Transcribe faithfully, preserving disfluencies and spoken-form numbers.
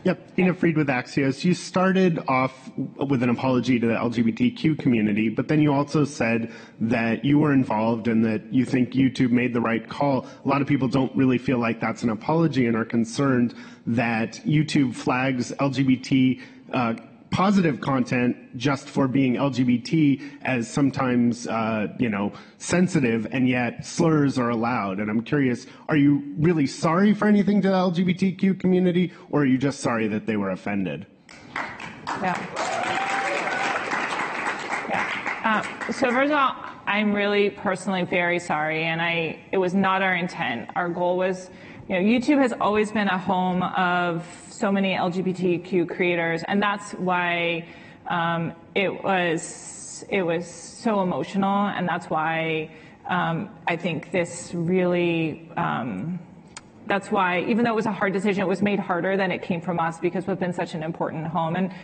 Yep, Ina Fried with Axios. You started off with an apology to the L G B T Q community, but then you also said that you were involved and that you think YouTube made the right call. A lot of people don't really feel like that's an apology and are concerned that YouTube flags L G B T uh, positive content just for being L G B T as sometimes, uh, you know, sensitive, and yet slurs are allowed. And I'm curious, are you really sorry for anything to the L G B T Q community, or are you just sorry that they were offended? Yeah. Yeah. Uh, so first of all, I'm really personally very sorry, and I it was not our intent. Our goal was, you know, YouTube has always been a home of so many L G B T Q creators, and that's why um, it was it was so emotional, and that's why um, I think this really. Um, That's why, even though it was a hard decision, it was made harder than it came from us because we've been such an important home. And